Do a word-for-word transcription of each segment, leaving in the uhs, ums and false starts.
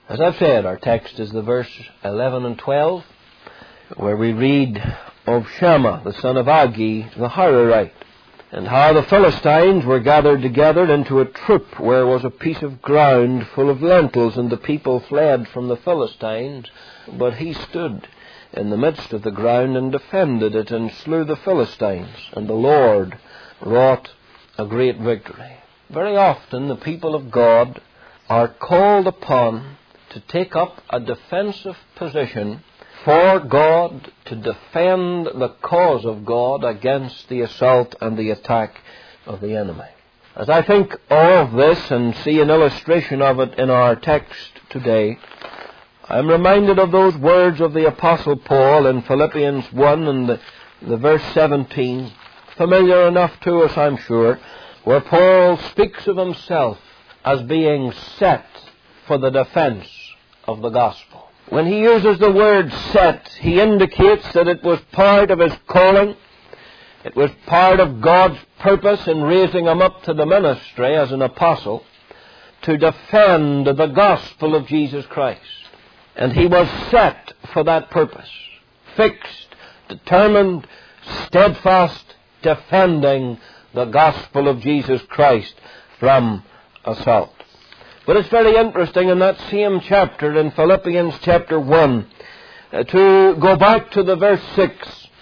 As I've said, our text is the verse eleven and twelve, where we read of Shammah, the son of Agi, the Hararite, and how the Philistines were gathered together into a troop where was a piece of ground full of lentils, and the people fled from the Philistines, but he stood in the midst of the ground and defended it and slew the Philistines, and the Lord wrought a great victory. Very often the people of God are called upon to take up a defensive position for God, to defend the cause of God against the assault and the attack of the enemy. As I think of this and see an illustration of it in our text today, I'm reminded of those words of the Apostle Paul in Philippians one and the, the verse seventeen, familiar enough to us, I'm sure, where Paul speaks of himself as being set for the defense of the gospel. When he uses the word set, he indicates that it was part of his calling. It was part of God's purpose in raising him up to the ministry as an apostle to defend the gospel of Jesus Christ. And he was set for that purpose. Fixed, determined, steadfast, defending the gospel of Jesus Christ from assault. But it's very interesting in that same chapter, in Philippians chapter one, uh, to go back to the verse six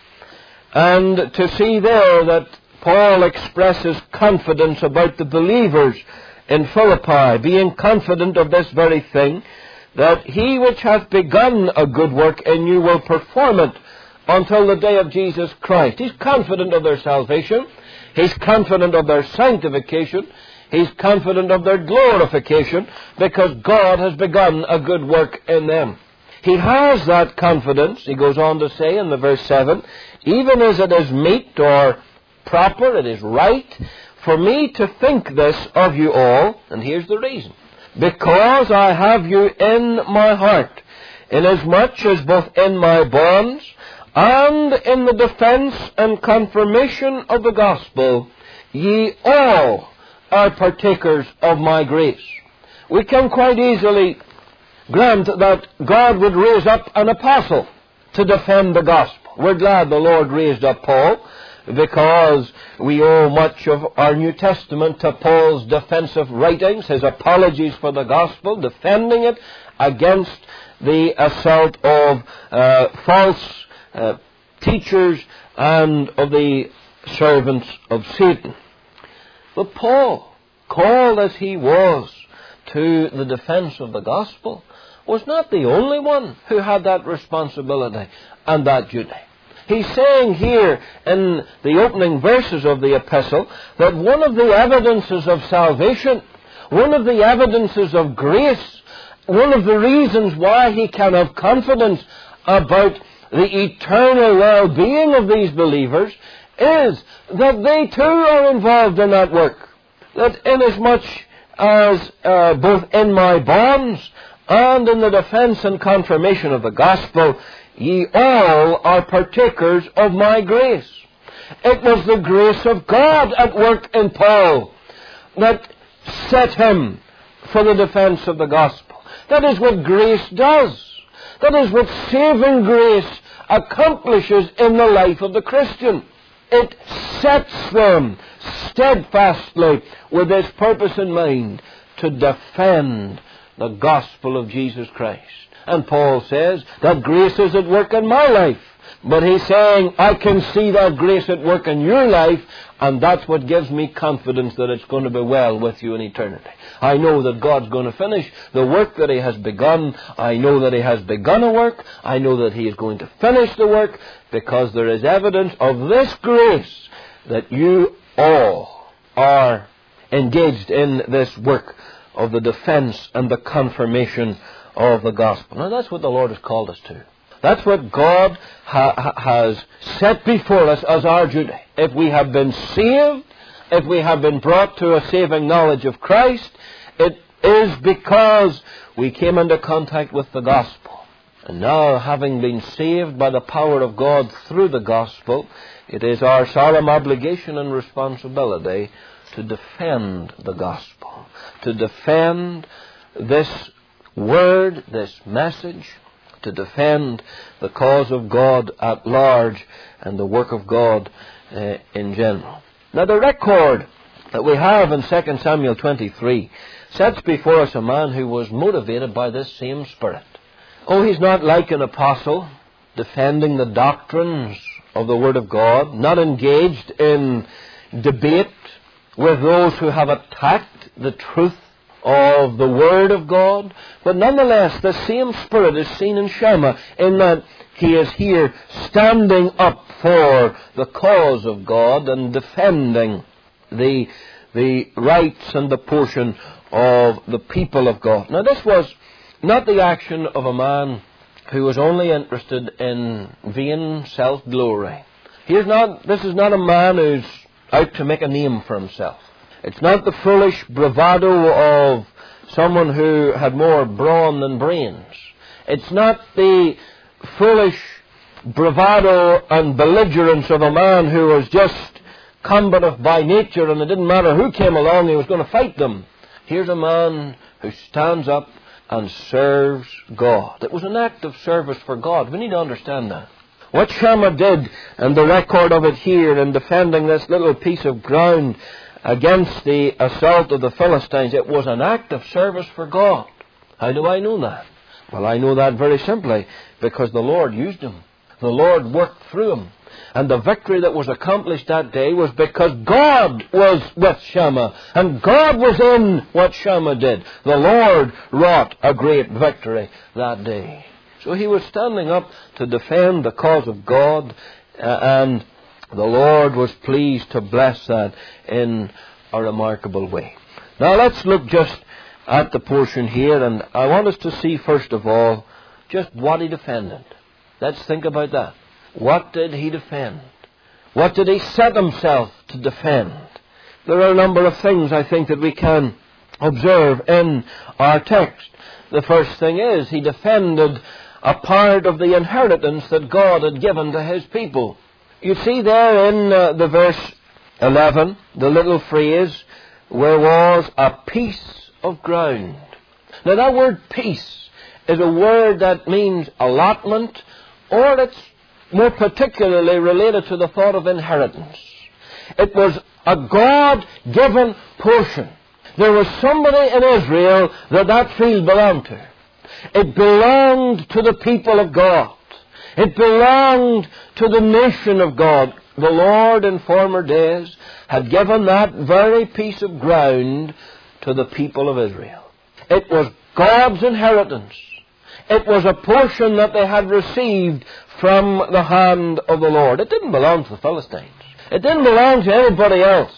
and to see there that Paul expresses confidence about the believers in Philippi, being confident of this very thing, that he which hath begun a good work in you will perform it until the day of Jesus Christ. He's confident of their salvation. He's confident of their sanctification. He's confident of their glorification because God has begun a good work in them. He has that confidence, he goes on to say in the verse seven, even as it is meet or proper, it is right, for me to think this of you all, and here's the reason. Because I have you in my heart, inasmuch as both in my bonds and in the defense and confirmation of the gospel, ye all are partakers of my grace. We can quite easily grant that God would raise up an apostle to defend the gospel. We're glad the Lord raised up Paul, because we owe much of our New Testament to Paul's defensive writings, his apologies for the gospel, defending it against the assault of uh, false uh, teachers and of the servants of Satan. But Paul, called as he was to the defense of the gospel, was not the only one who had that responsibility and that duty. He's saying here in the opening verses of the epistle that one of the evidences of salvation, one of the evidences of grace, one of the reasons why he can have confidence about the eternal well-being of these believers is that they too are involved in that work. That inasmuch as uh, both in my bonds and in the defense and confirmation of the gospel, ye all are partakers of my grace. It was the grace of God at work in Paul that set him for the defense of the gospel. That is what grace does. That is what saving grace accomplishes in the life of the Christian. It sets them steadfastly with this purpose in mind, to defend the gospel of Jesus Christ. And Paul says that grace is at work in my life. But he's saying, I can see that grace at work in your life, and that's what gives me confidence that it's going to be well with you in eternity. I know that God's going to finish the work that he has begun. I know that he has begun a work. I know that he is going to finish the work, because there is evidence of this grace that you all are engaged in this work of the defense and the confirmation of the gospel. Now that's what the Lord has called us to. That's what God ha- has set before us as our duty. If we have been saved, if we have been brought to a saving knowledge of Christ, it is because we came into contact with the gospel. And now, having been saved by the power of God through the gospel, it is our solemn obligation and responsibility to defend the gospel, to defend this word, this message, to defend the cause of God at large and the work of God uh, in general. Now, the record that we have in Second Samuel twenty-three sets before us a man who was motivated by this same spirit. Oh, he's not like an apostle, defending the doctrines of the Word of God, not engaged in debate with those who have attacked the truth of the Word of God. But nonetheless, the same spirit is seen in Shammah, in that he is here standing up for the cause of God and defending the, the rights and the portion of the people of God. Now, this was not the action of a man who was only interested in vain self-glory. He is not, this is not a man who's out to make a name for himself. It's not the foolish bravado of someone who had more brawn than brains. It's not the foolish bravado and belligerence of a man who was just combative by nature, and it didn't matter who came along, he was going to fight them. Here's a man who stands up and serves God. It was an act of service for God. We need to understand that. What Shammah did, and the record of it here in defending this little piece of ground against the assault of the Philistines, it was an act of service for God. How do I know that? Well, I know that very simply because the Lord used him. The Lord worked through him. And the victory that was accomplished that day was because God was with Shammah, and God was in what Shammah did. The Lord wrought a great victory that day. So he was standing up to defend the cause of God, uh, and the Lord was pleased to bless that in a remarkable way. Now let's look just at the portion here, and I want us to see first of all just what he defended. Let's think about that. What did he defend? What did he set himself to defend? There are a number of things, I think, that we can observe in our text. The first thing is, he defended a part of the inheritance that God had given to his people. You see there in uh, the verse eleven, the little phrase, where was a piece of ground. Now that word piece is a word that means allotment, or it's more particularly related to the thought of inheritance. It was a God-given portion. There was somebody in Israel that that field belonged to. It belonged to the people of God. It belonged to the nation of God. The Lord in former days had given that very piece of ground to the people of Israel. It was God's inheritance. It was a portion that they had received from the hand of the Lord. It didn't belong to the Philistines. It didn't belong to anybody else.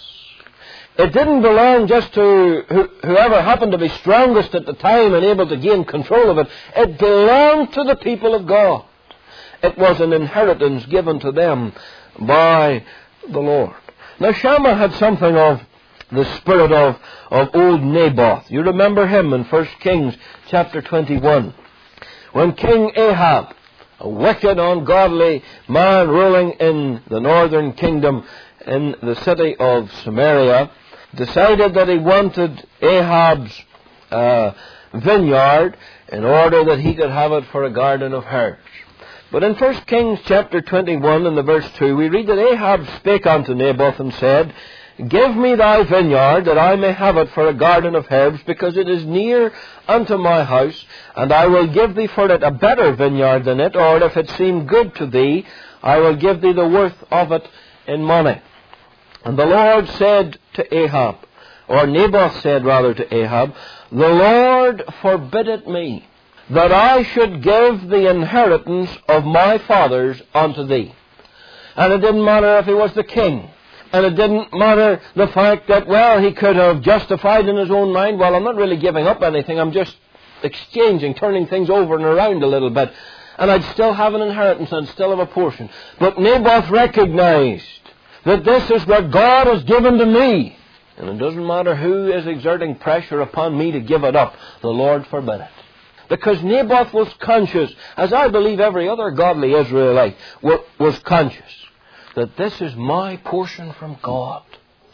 It didn't belong just to whoever happened to be strongest at the time and able to gain control of it. It belonged to the people of God. It was an inheritance given to them by the Lord. Now Shammah had something of the spirit of, of old Naboth. You remember him in First Kings chapter twenty-one. When King Ahab, a wicked, ungodly man ruling in the northern kingdom in the city of Samaria, decided that he wanted Ahab's uh, vineyard in order that he could have it for a garden of herbs. But in First Kings chapter twenty-one and the verse two, we read that Ahab spake unto Naboth and said, Give me thy vineyard, that I may have it for a garden of herbs, because it is near unto my house, and I will give thee for it a better vineyard than it, or if it seem good to thee, I will give thee the worth of it in money. And the Lord said to Ahab, or Naboth said rather to Ahab, The Lord forbid it me, that I should give the inheritance of my fathers unto thee. And it didn't matter if he was the king. And it didn't matter the fact that, well, he could have justified in his own mind, well, I'm not really giving up anything, I'm just exchanging, turning things over and around a little bit. And I'd still have an inheritance and still have a portion. But Naboth recognized that this is what God has given to me. And it doesn't matter who is exerting pressure upon me to give it up. The Lord forbid it. Because Naboth was conscious, as I believe every other godly Israelite was conscious, that this is my portion from God.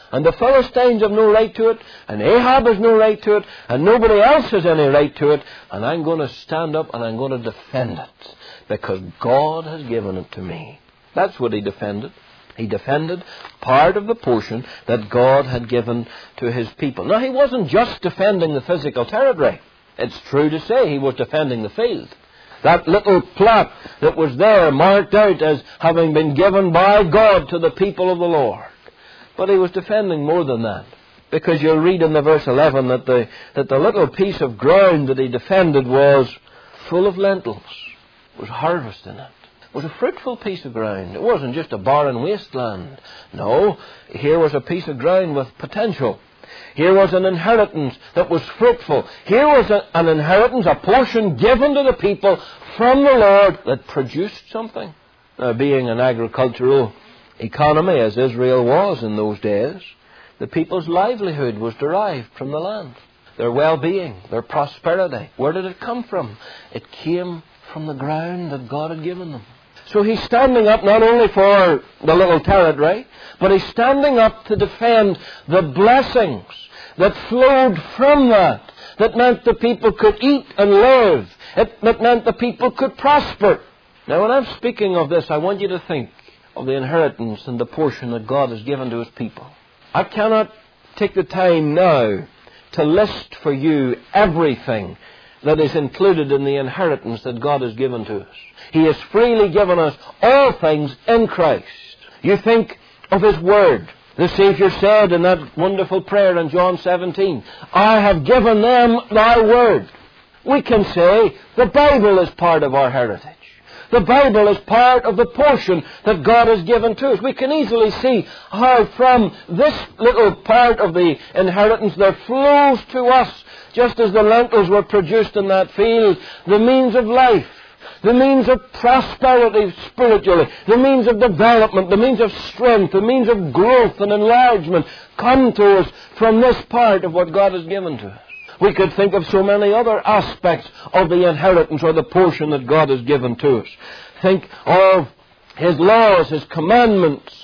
And the Philistines have no right to it, and Ahab has no right to it, and nobody else has any right to it, and I'm going to stand up and I'm going to defend it, because God has given it to me. That's what he defended. He defended part of the portion that God had given to his people. Now, he wasn't just defending the physical territory. It's true to say he was defending the field. That little plot that was there marked out as having been given by God to the people of the Lord. But he was defending more than that. Because you'll read in the verse eleven that the, that the little piece of ground that he defended was full of lentils. There was harvest in it. It was a fruitful piece of ground. It wasn't just a barren wasteland. No, here was a piece of ground with potential. Here was an inheritance that was fruitful. Here was a, an inheritance, a portion given to the people from the Lord that produced something. Now, being an agricultural economy, as Israel was in those days, the people's livelihood was derived from the land. Their well-being, their prosperity. Where did it come from? It came from the ground that God had given them. So he's standing up not only for the little territory, but he's standing up to defend the blessings that flowed from that, that meant the people could eat and live, it, that meant the people could prosper. Now, when I'm speaking of this, I want you to think of the inheritance and the portion that God has given to his people. I cannot take the time now to list for you everything that is included in the inheritance that God has given to us. He has freely given us all things in Christ. You think of his word. The Savior said in that wonderful prayer in John seventeen, I have given them thy word. We can say the Bible is part of our heritage. The Bible is part of the portion that God has given to us. We can easily see how from this little part of the inheritance there flows to us, just as the lentils were produced in that field, the means of life, the means of prosperity spiritually, the means of development, the means of strength, the means of growth and enlargement come to us from this part of what God has given to us. We could think of so many other aspects of the inheritance or the portion that God has given to us. Think of his laws, his commandments,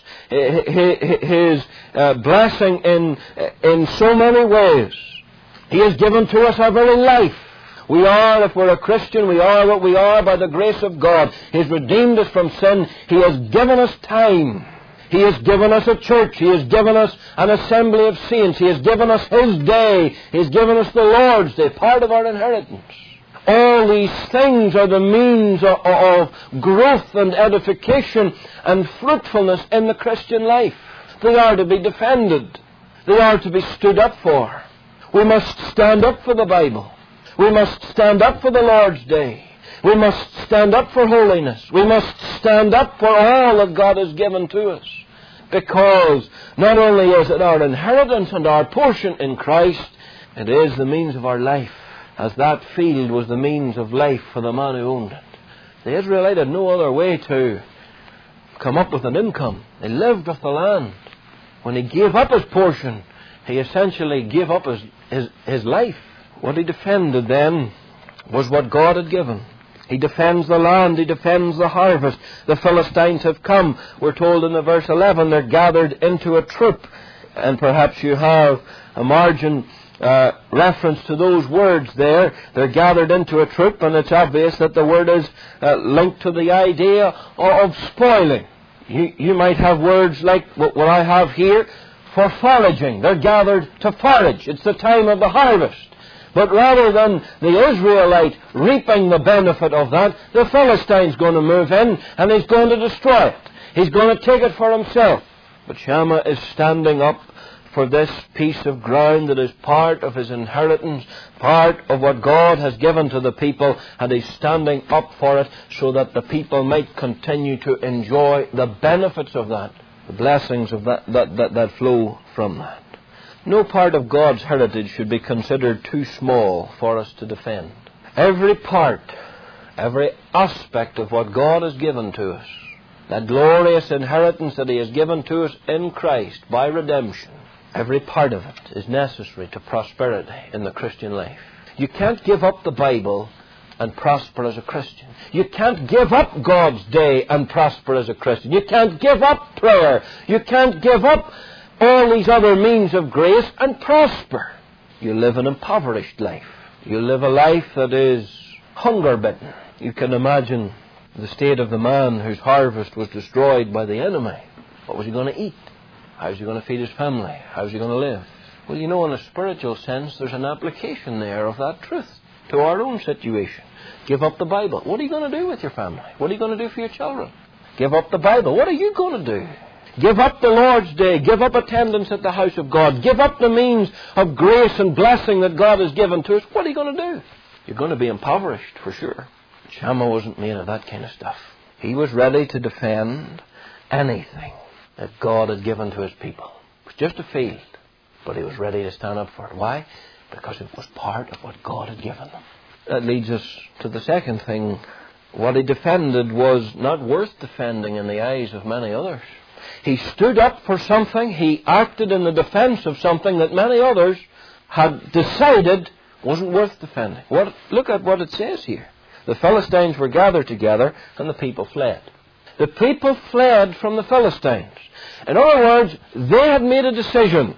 his uh, blessing in, in so many ways. He has given to us our very life. We are, if we're a Christian, we are what we are by the grace of God. He has redeemed us from sin. He has given us time. He has given us a church. He has given us an assembly of saints. He has given us his day. He has given us the Lord's day, part of our inheritance. All these things are the means of, of growth and edification and fruitfulness in the Christian life. They are to be defended. They are to be stood up for. We must stand up for the Bible. We must stand up for the Lord's day. We must stand up for holiness. We must stand up for all that God has given to us. Because not only is it our inheritance and our portion in Christ, it is the means of our life, as that field was the means of life for the man who owned it. The Israelite had no other way to come up with an income. They lived off the land. When he gave up his portion, he essentially gave up his, his, his life. What he defended then was what God had given. He defends the land. He defends the harvest. The Philistines have come. We're told in the verse eleven they're gathered into a troop. And perhaps you have a margin uh, reference to those words there. They're gathered into a troop, and it's obvious that the word is uh, linked to the idea of spoiling. You, you might have words like what, what I have here for foraging. They're gathered to forage. It's the time of the harvest. But rather than the Israelite reaping the benefit of that, the Philistine's going to move in and he's going to destroy it. He's going to take it for himself. But Shammah is standing up for this piece of ground that is part of his inheritance, part of what God has given to the people, and he's standing up for it so that the people might continue to enjoy the benefits of that, the blessings of that that, that, that flow from that. No part of God's heritage should be considered too small for us to defend. Every part, every aspect of what God has given to us, that glorious inheritance that he has given to us in Christ by redemption, every part of it is necessary to prosperity in the Christian life. You can't give up the Bible and prosper as a Christian. You can't give up God's day and prosper as a Christian. You can't give up prayer. You can't give up all these other means of grace and prosper. You live an impoverished life. You live a life that is hunger-bitten. You can imagine the state of the man whose harvest was destroyed by the enemy. What was he going to eat? How was he going to feed his family? How was he going to live? Well, you know, in a spiritual sense, there's an application there of that truth to our own situation. Give up the Bible. What are you going to do with your family? What are you going to do for your children? Give up the Bible. What are you going to do? Give up the Lord's Day. Give up attendance at the house of God. Give up the means of grace and blessing that God has given to us. What are you going to do? You're going to be impoverished, for sure. Shammah wasn't made of that kind of stuff. He was ready to defend anything that God had given to his people. It was just a field, but he was ready to stand up for it. Why? Because it was part of what God had given them. That leads us to the second thing. What he defended was not worth defending in the eyes of many others. He stood up for something. He acted in the defense of something that many others had decided wasn't worth defending. What, look at what it says here. The Philistines were gathered together and the people fled. The people fled from the Philistines. In other words, they had made a decision.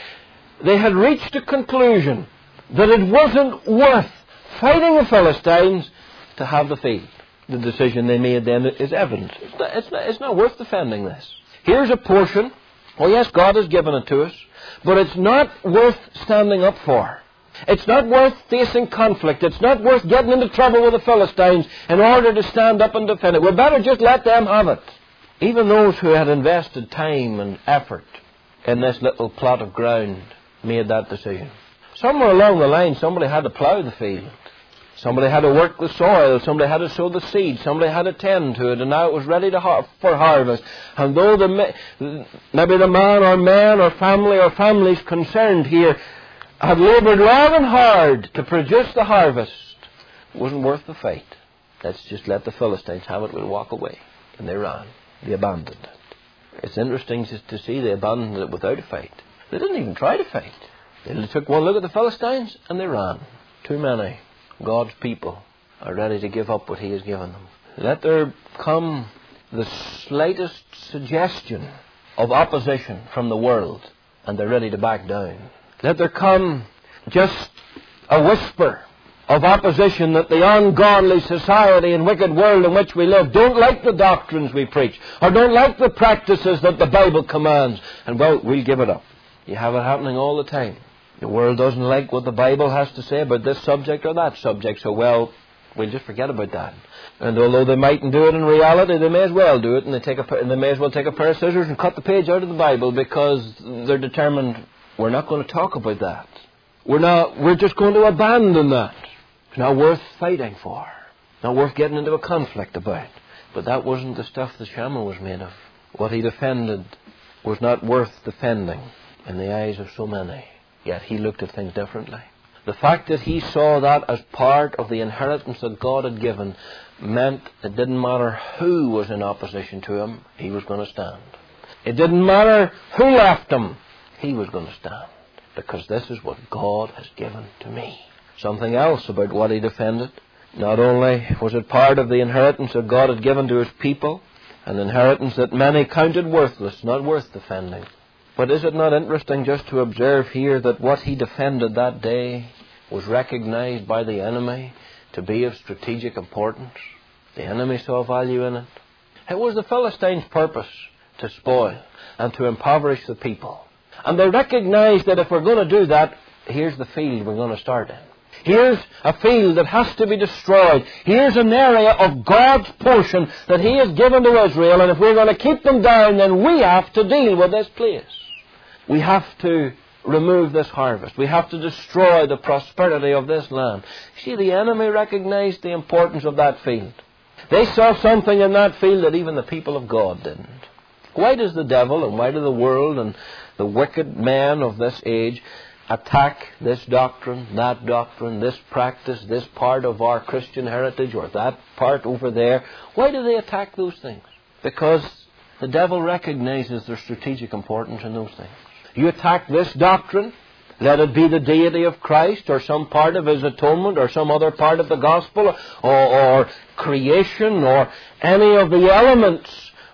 They had reached a conclusion that it wasn't worth fighting the Philistines to have the field. The decision they made then is evident. It's not, it's not, it's not worth defending this. Here's a portion. Oh yes, God has given it to us, but it's not worth standing up for. It's not worth facing conflict. It's not worth getting into trouble with the Philistines in order to stand up and defend it. We better just let them have it. Even those who had invested time and effort in this little plot of ground made that decision. Somewhere along the line, somebody had to plough the field. Somebody had to work the soil. Somebody had to sow the seed. Somebody had to tend to it. And now it was ready to har- for harvest. And though the maybe the man or man or family or families concerned here had laboured long and hard to produce the harvest, it wasn't worth the fight. Let's just let the Philistines have it. We'll walk away. And they ran. They abandoned it. It's interesting to see they abandoned it without a fight. They didn't even try to fight. They took one look at the Philistines and they ran. Too many God's people are ready to give up what He has given them. Let there come the slightest suggestion of opposition from the world and they're ready to back down. Let there come just a whisper of opposition that the ungodly society and wicked world in which we live don't like the doctrines we preach or don't like the practices that the Bible commands, and well, we'll give it up. You have it happening all the time. The world doesn't like what the Bible has to say about this subject or that subject, so well, we'll just forget about that. And although they mightn't do it in reality, they may as well do it, and they, take a, and they may as well take a pair of scissors and cut the page out of the Bible because they're determined we're not going to talk about that. We're not. We're just going to abandon that. It's not worth fighting for. Not worth getting into a conflict about. But that wasn't the stuff that Shammah was made of. What he defended was not worth defending in the eyes of so many. Yet he looked at things differently. The fact that he saw that as part of the inheritance that God had given meant it didn't matter who was in opposition to him, he was going to stand. It didn't matter who left him, he was going to stand. Because this is what God has given to me. Something else about what he defended. Not only was it part of the inheritance that God had given to his people, an inheritance that many counted worthless, not worth defending. But is it not interesting just to observe here that what he defended that day was recognized by the enemy to be of strategic importance? The enemy saw value in it. It was the Philistines' purpose to spoil and to impoverish the people. And they recognized that if we're going to do that, here's the field we're going to start in. Here's a field that has to be destroyed. Here's an area of God's portion that He has given to Israel, and if we're going to keep them down, then we have to deal with this place. We have to remove this harvest. We have to destroy the prosperity of this land. See, the enemy recognized the importance of that field. They saw something in that field that even the people of God didn't. Why does the devil and why do the world and the wicked men of this age attack this doctrine, that doctrine, this practice, this part of our Christian heritage or that part over there? Why do they attack those things? Because the devil recognizes their strategic importance in those things. You attack this doctrine, let it be the deity of Christ or some part of His atonement or some other part of the gospel or, or creation or any of the elements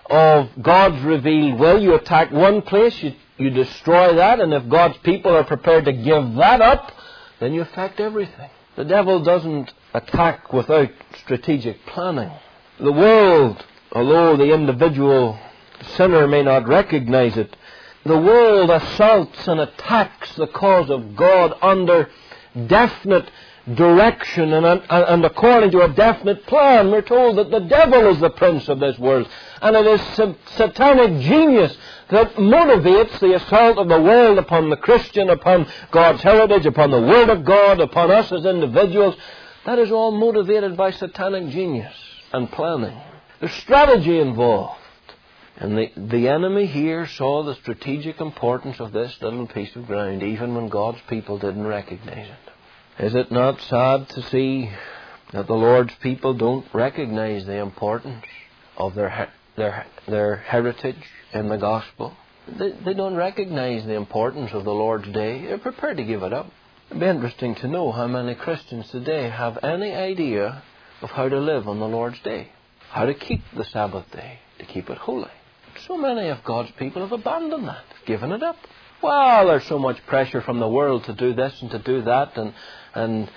of God's revealed will. You attack one place, you, you destroy that, and if God's people are prepared to give that up, then you affect everything. The devil doesn't attack without strategic planning. The world, although the individual sinner may not recognize it, the world assaults and attacks the cause of God under definite direction and, and according to a definite plan. We're told that the devil is the prince of this world, and it is satanic genius that motivates the assault of the world upon the Christian, upon God's heritage, upon the Word of God, upon us as individuals. That is all motivated by satanic genius and planning. There's strategy involved. And the, the enemy here saw the strategic importance of this little piece of ground, even when God's people didn't recognize it. Is it not sad to see that the Lord's people don't recognize the importance of their their their heritage in the gospel? They, they don't recognize the importance of the Lord's day. They're prepared to give it up. It'd be interesting to know how many Christians today have any idea of how to live on the Lord's day, how to keep the Sabbath day, to keep it holy. So many of God's people have abandoned that, given it up. Well, there's so much pressure from the world to do this and to do that, and and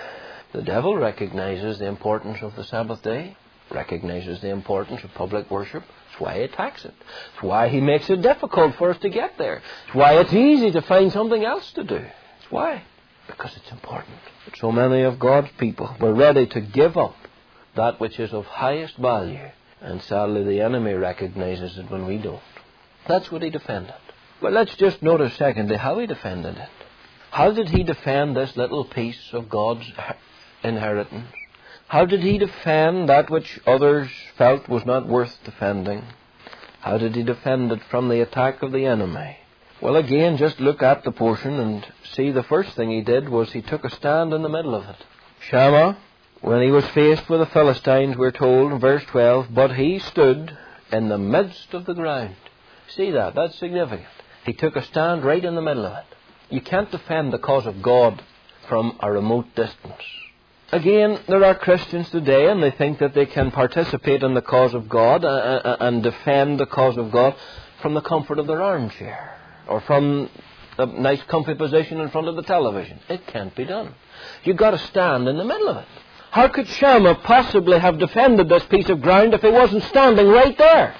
the devil recognizes the importance of the Sabbath day, recognizes the importance of public worship. That's why he attacks it. That's why he makes it difficult for us to get there. It's why it's easy to find something else to do. It's why? Because it's important. But so many of God's people were ready to give up that which is of highest value. And sadly, the enemy recognizes it when we don't. That's what he defended. Well, let's just notice secondly how he defended it. How did he defend this little piece of God's inheritance? How did he defend that which others felt was not worth defending? How did he defend it from the attack of the enemy? Well, again, just look at the portion and see the first thing he did was he took a stand in the middle of it. Shammah, when he was faced with the Philistines, we're told in verse twelve, but he stood in the midst of the ground. See that? That's significant. He took a stand right in the middle of it. You can't defend the cause of God from a remote distance. Again, there are Christians today, and they think that they can participate in the cause of God uh, and defend the cause of God from the comfort of their armchair or from a nice comfy position in front of the television. It can't be done. You've got to stand in the middle of it. How could Shammah possibly have defended this piece of ground if he wasn't standing right there?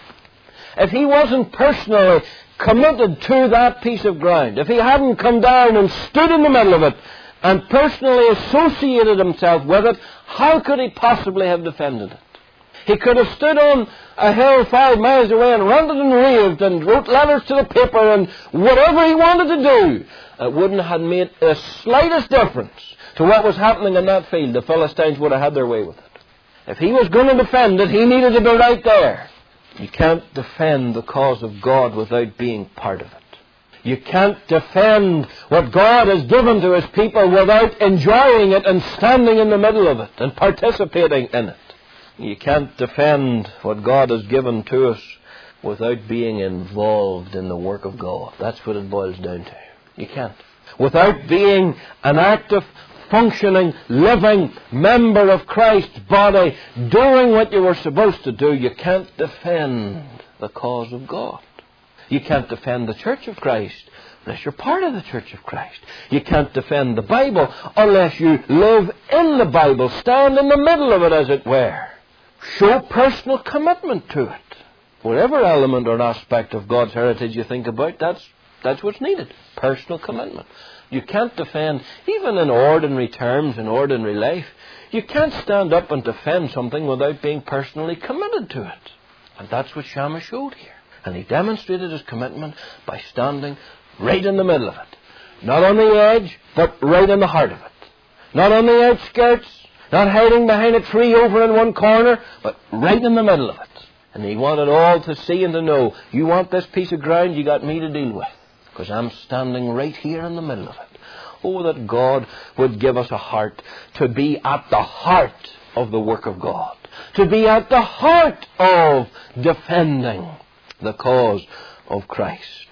If he wasn't personally committed to that piece of ground, if he hadn't come down and stood in the middle of it and personally associated himself with it, how could he possibly have defended it? He could have stood on a hill five miles away and ranted and raved and wrote letters to the paper and whatever he wanted to do. It wouldn't have made the slightest difference to what was happening in that field. The Philistines would have had their way with it. If he was going to defend it, he needed to be right there. You can't defend the cause of God without being part of it. You can't defend what God has given to His people without enjoying it and standing in the middle of it and participating in it. You can't defend what God has given to us without being involved in the work of God. That's what it boils down to. You can't. Without being an active, functioning, living member of Christ's body, doing what you were supposed to do, you can't defend the cause of God. You can't defend the Church of Christ unless you're part of the Church of Christ. You can't defend the Bible unless you live in the Bible, stand in the middle of it, as it were. Show personal commitment to it. Whatever element or aspect of God's heritage you think about, that's that's what's needed. Personal commitment. You can't defend, even in ordinary terms, in ordinary life, you can't stand up and defend something without being personally committed to it. And that's what Shammah showed here. And he demonstrated his commitment by standing right in the middle of it. Not on the edge, but right in the heart of it. Not on the outskirts, not hiding behind a tree over in one corner, but right in the middle of it. And he wanted all to see and to know, you want this piece of ground, you got me to deal with. Because I'm standing right here in the middle of it. Oh, that God would give us a heart to be at the heart of the work of God. To be at the heart of defending the cause of Christ.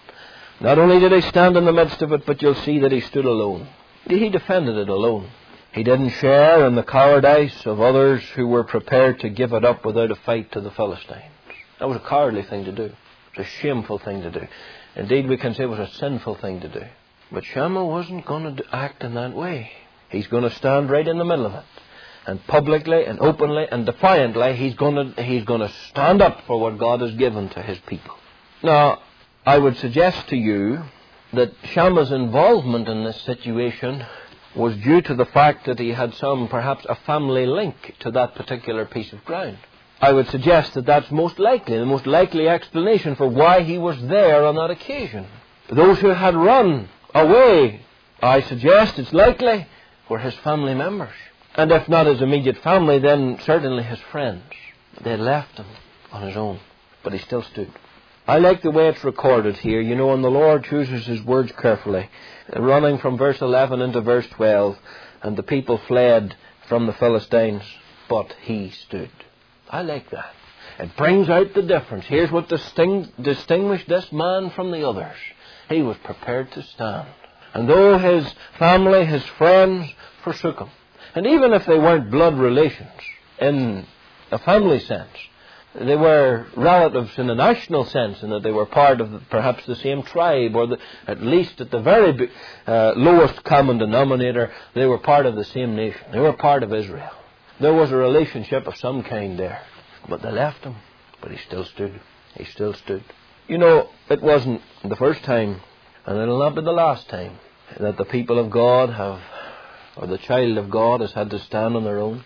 Not only did he stand in the midst of it, but you'll see that he stood alone. He defended it alone. He didn't share in the cowardice of others who were prepared to give it up without a fight to the Philistines. That was a cowardly thing to do. It was a shameful thing to do. Indeed, we can say it was a sinful thing to do. But Shammah wasn't going to act in that way. He's going to stand right in the middle of it. And publicly and openly and defiantly, he's going to, he's going to stand up for what God has given to his people. Now, I would suggest to you that Shammah's involvement in this situation was due to the fact that he had some, perhaps a family link to that particular piece of ground. I would suggest that that's most likely, the most likely explanation for why he was there on that occasion. Those who had run away, I suggest it's likely, were his family members. And if not his immediate family, then certainly his friends. They had left him on his own, but he still stood. I like the way it's recorded here, you know, and the Lord chooses his words carefully. Running from verse eleven into verse twelve, and the people fled from the Philistines, but he stood. I like that. It brings out the difference. Here's what disting- distinguished this man from the others. He was prepared to stand. And though his family, his friends, forsook him, and even if they weren't blood relations in a family sense, they were relatives in a national sense, in that they were part of the, perhaps the same tribe, or the, at least at the very uh, lowest common denominator, they were part of the same nation. They were part of Israel. There was a relationship of some kind there. But they left him. But he still stood. He still stood. You know, it wasn't the first time, and it'll not be the last time, that the people of God have, or the child of God has had to stand on their own.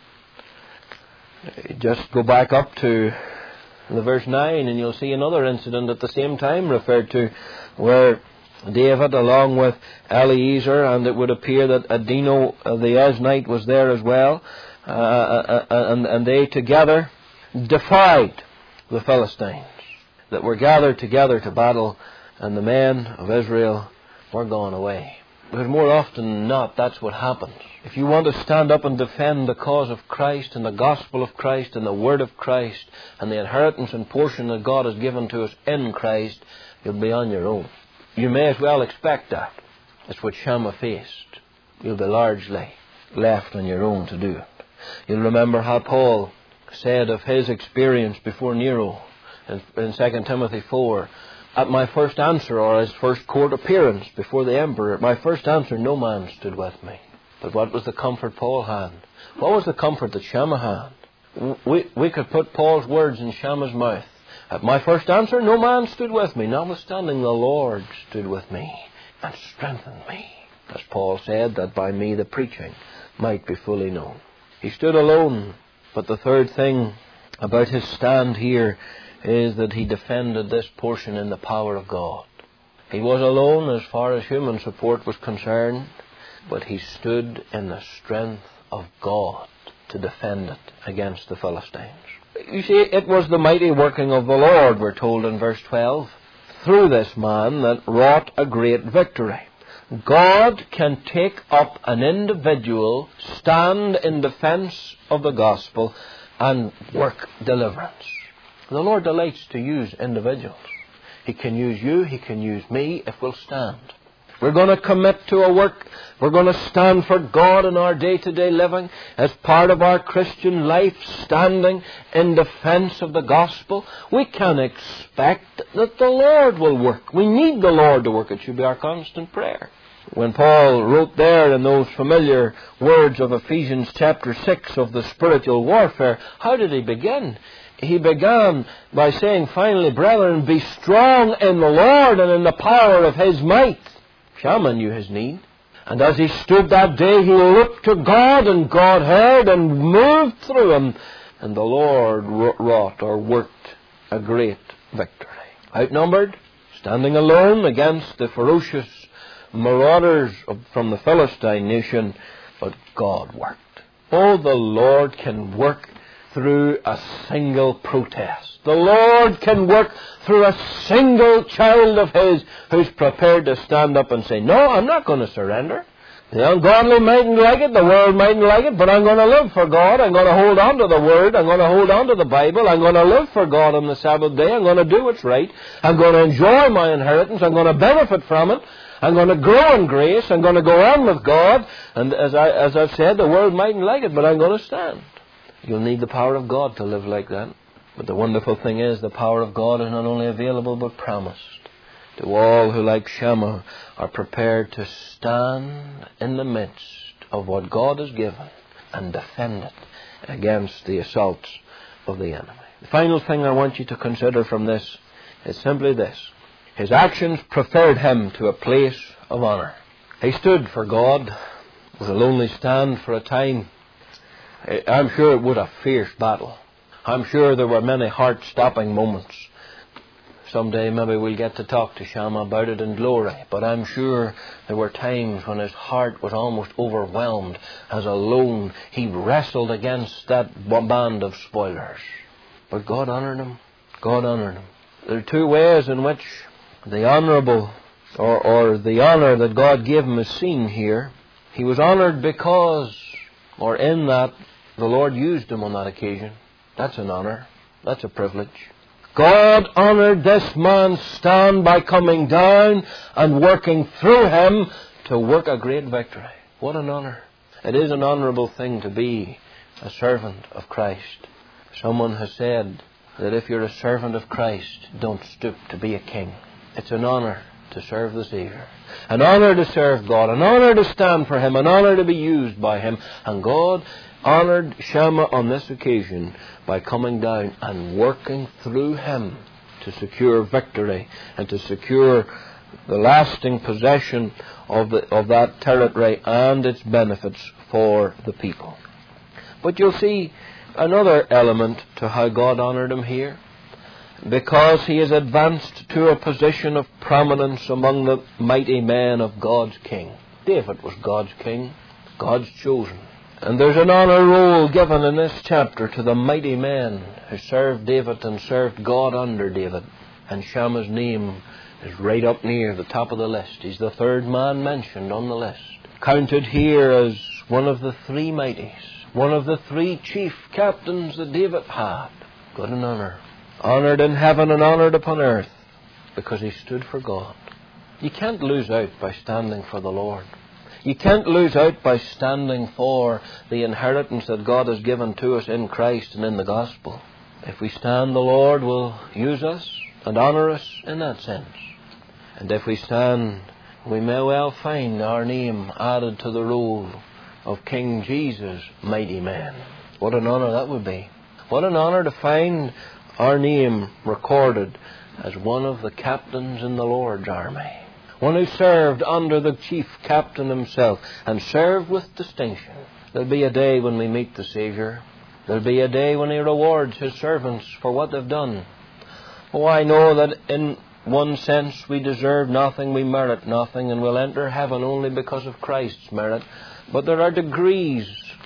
Just go back up to the verse nine, and you'll see another incident at the same time referred to, where David, along with Eliezer, and it would appear that Adino the Eznite was there as well, uh, uh, uh, and, and they together defied the Philistines that were gathered together to battle, and the men of Israel were gone away. Because more often than not, that's what happens. If you want to stand up and defend the cause of Christ and the gospel of Christ and the word of Christ and the inheritance and portion that God has given to us in Christ, you'll be on your own. You may as well expect that. That's what Shammah faced. You'll be largely left on your own to do it. You'll remember how Paul said of his experience before Nero in, in Second Timothy four, at my first answer, or his first court appearance before the emperor, at my first answer no man stood with me. But what was the comfort Paul had? What was the comfort that Shammah had? We, we could put Paul's words in Shammah's mouth. At my first answer no man stood with me, notwithstanding the Lord stood with me and strengthened me. As Paul said, that by me the preaching might be fully known. He stood alone. But the third thing about his stand here is that he defended this portion in the power of God. He was alone as far as human support was concerned, but he stood in the strength of God to defend it against the Philistines. You see, it was the mighty working of the Lord, we're told in verse twelve, through this man that wrought a great victory. God can take up an individual, stand in defense of the gospel, and work deliverance. The Lord delights to use individuals. He can use you, He can use me, if we'll stand. We're going to commit to a work. We're going to stand for God in our day-to-day living as part of our Christian life, standing in defense of the gospel. We can expect that the Lord will work. We need the Lord to work. It should be our constant prayer. When Paul wrote there in those familiar words of Ephesians chapter six of the spiritual warfare, how did he begin? He began by saying, finally, brethren, be strong in the Lord and in the power of His might. Shammah knew his need. And as he stood that day, he looked to God, and God heard and moved through him. And the Lord wrought or worked a great victory. Outnumbered, standing alone against the ferocious marauders from the Philistine nation, but God worked. Oh, the Lord can work through a single protest. The Lord can work through a single child of His who's prepared to stand up and say, no, I'm not going to surrender. The ungodly mightn't like it, the world mightn't like it, but I'm going to live for God. I'm going to hold on to the Word. I'm going to hold on to the Bible. I'm going to live for God on the Sabbath day. I'm going to do what's right. I'm going to enjoy my inheritance. I'm going to benefit from it. I'm going to grow in grace. I'm going to go on with God. And as, I, as I've said, the world mightn't like it, but I'm going to stand. You'll need the power of God to live like that. But the wonderful thing is, the power of God is not only available but promised to all who, like Shammah, are prepared to stand in the midst of what God has given and defend it against the assaults of the enemy. The final thing I want you to consider from this is simply this. His actions preferred him to a place of honor. He stood for God. It was a lonely stand for a time. I'm sure it was a fierce battle. I'm sure there were many heart-stopping moments. Someday maybe we'll get to talk to Shammah about it in glory, but I'm sure there were times when his heart was almost overwhelmed as alone he wrestled against that band of spoilers. But God honoured him. God honoured him. There are two ways in which the honourable or, or the honour that God gave him is seen here. He was honoured because, or in that, the Lord used him on that occasion. That's an honour. That's a privilege. God honoured this man's stand by coming down and working through him to work a great victory. What an honour. It is an honourable thing to be a servant of Christ. Someone has said that if you're a servant of Christ, don't stoop to be a king. It's an honour to serve the Saviour. An honour to serve God. An honour to stand for Him. An honour to be used by Him. And God honoured Shammah on this occasion by coming down and working through him to secure victory and to secure the lasting possession of, the, of that territory and its benefits for the people. But you'll see another element to how God honoured him here. Because he is advanced to a position of prominence among the mighty men of God's king. David was God's king, God's chosen. And there's an honour roll given in this chapter to the mighty men who served David and served God under David. And Shammah's name is right up near the top of the list. He's the third man mentioned on the list. Counted here as one of the three mighties, one of the three chief captains that David had. Good and honour. Honoured in heaven and honoured upon earth because he stood for God. You can't lose out by standing for the Lord. You can't lose out by standing for the inheritance that God has given to us in Christ and in the gospel. If we stand, the Lord will use us and honour us in that sense. And if we stand, we may well find our name added to the roll of King Jesus' mighty men. What an honour that would be. What an honour to find our name recorded as one of the captains in the Lord's army. One who served under the chief captain himself and served with distinction. There'll be a day when we meet the Saviour. There'll be a day when He rewards His servants for what they've done. Oh, I know that in one sense we deserve nothing, we merit nothing, and we'll enter heaven only because of Christ's merit. But there are degrees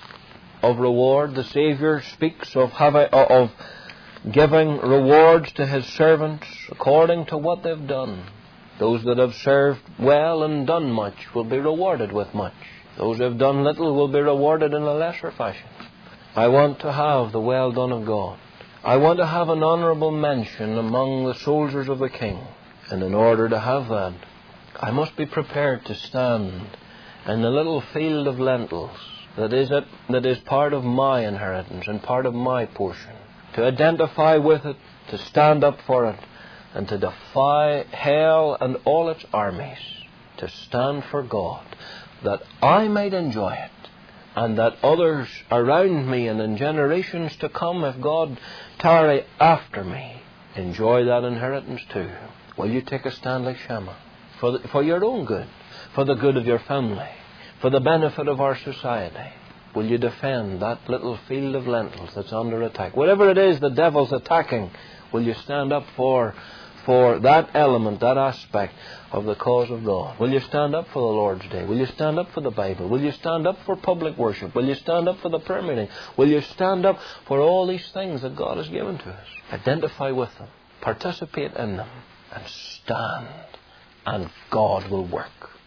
of reward. The Saviour speaks of having, of giving rewards to His servants according to what they've done. Those that have served well and done much will be rewarded with much. Those who have done little will be rewarded in a lesser fashion. I want to have the well done of God. I want to have an honourable mention among the soldiers of the King. And in order to have that, I must be prepared to stand in the little field of lentils that is, it, that is part of my inheritance and part of my portion. To identify with it, to stand up for it, and to defy hell and all its armies, to stand for God, that I might enjoy it, and that others around me and in generations to come, if God tarry after me, enjoy that inheritance too. Will you take a stand like Shammah? For, the, for your own good, for the good of your family, for the benefit of our society. Will you defend that little field of lentils that's under attack? Whatever it is the devil's attacking, will you stand up for for that element, that aspect of the cause of God? Will you stand up for the Lord's Day? Will you stand up for the Bible? Will you stand up for public worship? Will you stand up for the prayer meeting? Will you stand up for all these things that God has given to us? Identify with them, participate in them, and stand, and God will work.